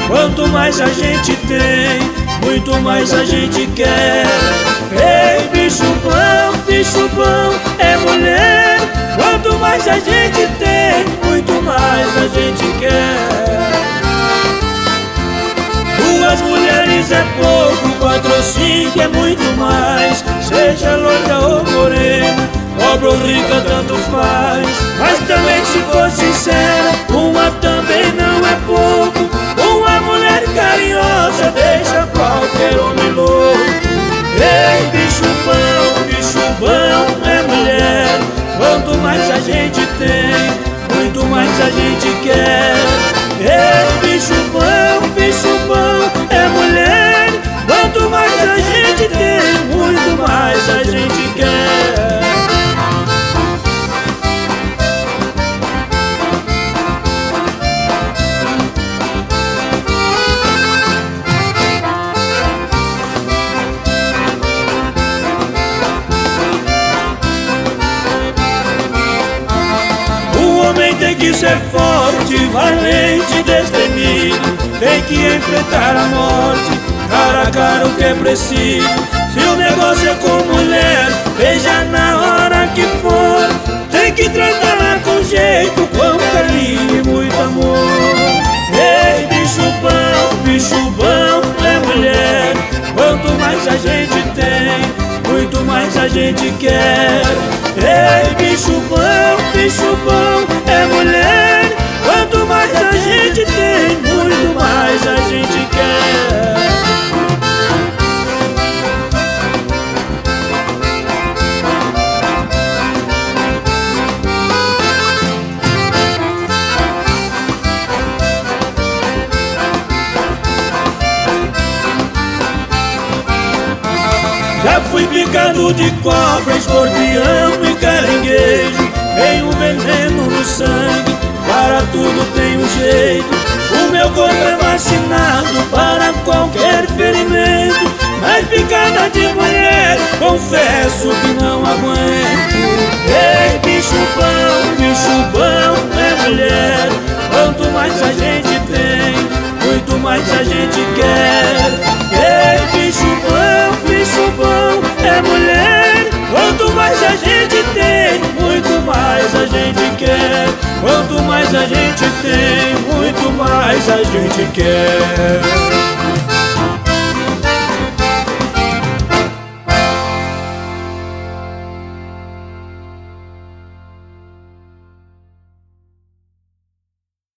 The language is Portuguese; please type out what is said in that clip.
Quanto mais a gente tem, muito mais a gente quer. Ei, bicho bom é mulher. Quanto mais a gente tem, muito mais a gente quer. Duas mulheres é pouco, 4 ou 5 é muito mais. Seja loira ou morena, pobre ou rica, tanto faz. Mas também, se for sincera, uma também não é pouco. Uma mulher carinhosa deixa qualquer homem louco. Ei, bicho bom é mulher. Quanto mais a gente tem, muito mais a gente quer. Ei, bicho bom é mulher. Quanto mais a gente tem, muito mais a gente quer. Tem que ser forte, valente, destemido. Tem que enfrentar a morte, cara a cara o que é preciso. Se o negócio é com mulher, veja na hora que for. Tem que tratá-la com jeito, com carinho e muito amor. Ei, bicho bom é mulher. Quanto mais a gente tem, muito mais a gente quer. Ei, bicho bom é mulher. Quanto mais a gente tem, muito mais a gente quer. Já fui picado de cobra, escorpião e caranguejo. Tem um veneno no sangue, para tudo tem um jeito. O meu corpo é vacinado para qualquer ferimento. Mas picada de mulher, confesso que não aguento. Ei, bicho bom é mulher. Quanto mais a gente tem, muito mais a gente quer. Ei, bicho bom é mulher. Quanto mais a gente tem, muito mais a gente quer. Quanto mais a gente tem, muito mais a gente quer.